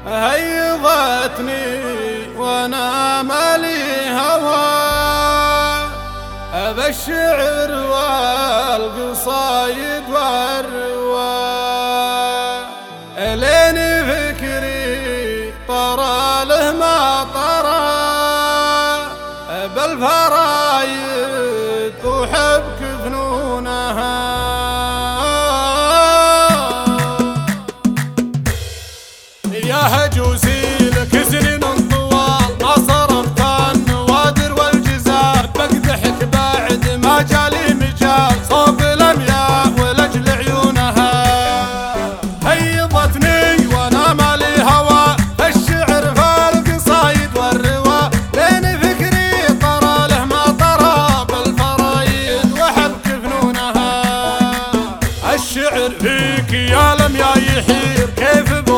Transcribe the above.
هيضتني وانا مالي هوى ابى الشعر والقصايد والرواء لين فكري طرى له ما طرى بالفرايد احبك فنونها يا هجوسي لك سنين طوال ما صرفت النوادر والجزار بقدحك بعد ما جالي مجال صوب الامياء ولاجل عيونها هيضتني وانا مالي هوى الشعر فالقصايد والروا بين فكري طرى له ما طرى بالفرايد وحبك فنونها الشعر فيك يا لم يا يحير كيف